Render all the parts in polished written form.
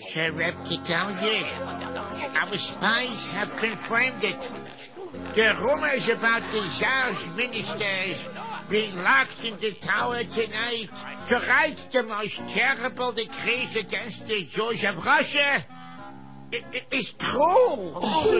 Sir Reptigallier, our spies have confirmed it. The rumors about the Tsar's ministers being locked in the tower tonight to write the most terrible decrees against the Jews of Russia is true.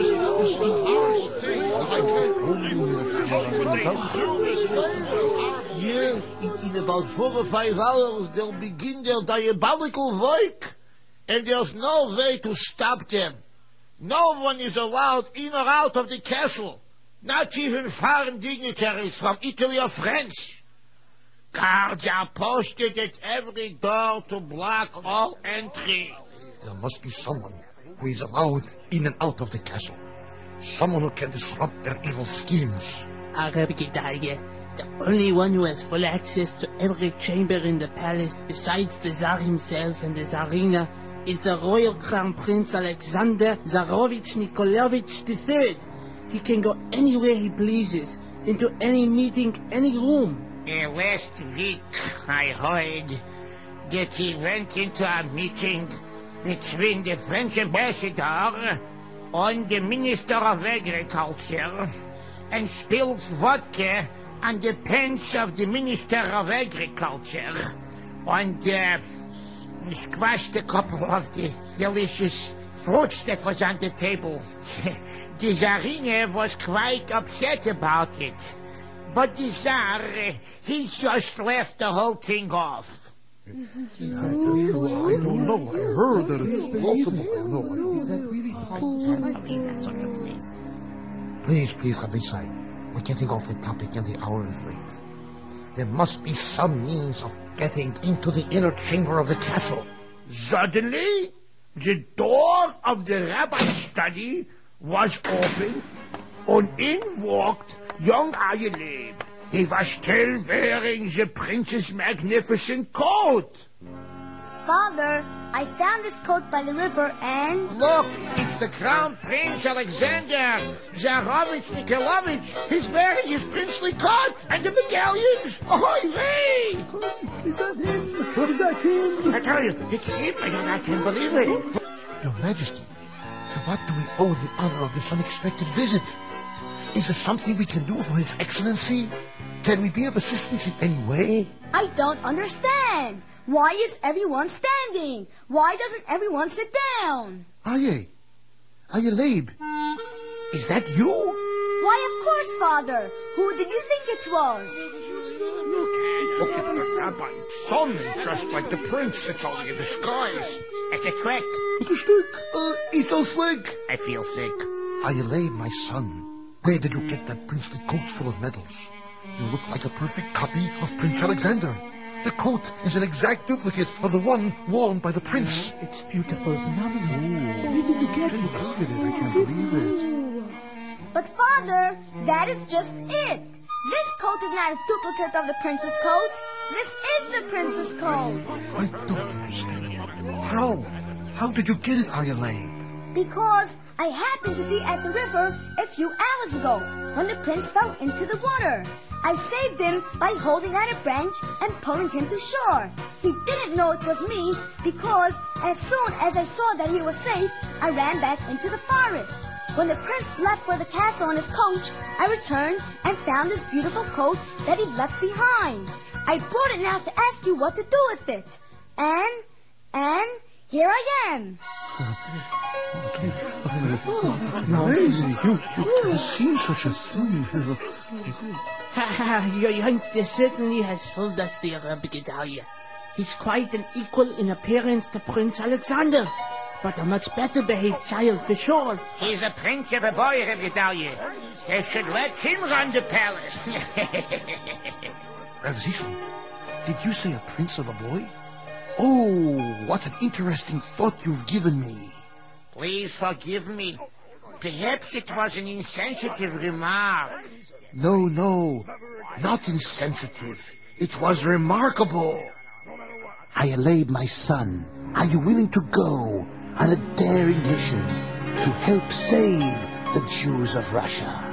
Yeah, in about 4 or 5 hours they'll begin their diabolical work. And there's no way to stop them. No one is allowed in or out of the castle. Not even foreign dignitaries from Italy or France. Guards are posted at every door to block all entry. There must be someone who is allowed in and out of the castle. Someone who can disrupt their evil schemes. Arabgedalje, the only one who has full access to every chamber in the palace besides the Tsar himself and the Tsarina is the Royal Crown Prince Alexander Tsarovich Nikolaevich III. He can go anywhere he pleases, into any meeting, any room. Last week I heard that he went into a meeting between the French ambassador and the Minister of Agriculture and spilled vodka on the pants of the Minister of Agriculture and squashed a couple of the delicious fruits that was on the table. The Tsarina was quite upset about it. But the Tsar, he just left the whole thing off. I don't know. I heard that it's possible. Is that really possible? I believe that's such a thing. Please, Rabbi Sai. We're getting off the topic and the hour is late. There must be some means of getting into the inner chamber of the castle. Suddenly, the door of the rabbi's study was open, and in walked young Ayalib. He was still wearing the prince's magnificent coat. Father, I found this coat by the river and... Look, it's the Crown Prince Alexander Tsarovich Nikolaevich. He's wearing his princely coat and the medallions. Ahoy, vey! Is that him? Is that him? I tell you, it's him. I can't believe it. Your Majesty, to what do we owe the honor of this unexpected visit? Is there something we can do for His Excellency? Can we be of assistance in any way? I don't understand. Why is everyone standing? Why doesn't everyone sit down? Ayalib, is that you? Why, of course, Father. Who did you think it was? Look at the rabbi's son is dressed like the prince. It's only in disguise. It's a trick. He's so slick. I feel sick. Ayalib, my son, where did you get that princely coat full of medals? You look like a perfect copy of Prince Alexander. The coat is an exact duplicate of the one worn by the prince. It's beautiful, phenomenal. Where did you get it? Look at it, I can't believe it. But, Father, that is just it. This coat is not a duplicate of the prince's coat. This is the prince's coat. I don't understand. How did you get it, Ayalib? Because I happened to be at the river a few hours ago when the prince fell into the water. I saved him by holding out a branch and pulling him to shore. He didn't know it was me because as soon as I saw that he was safe, I ran back into the forest. When the prince left for the castle on his coach, I returned and found this beautiful coat that he left behind. I brought it now to ask you what to do with it. And here I am. Amazing. You can't see such a thing. Your youngster certainly has fooled us, dear Rabbi. He's quite an equal in appearance to Prince Alexander, but a much better behaved child for sure. He's a prince of a boy, Rabbi. They should let him run the palace. Rav Zisman, did you say a prince of a boy? Oh, what an interesting thought you've given me. Please forgive me. Perhaps it was an insensitive remark. No, not insensitive. It was remarkable. Ayalib, my son, are you willing to go on a daring mission to help save the Jews of Russia?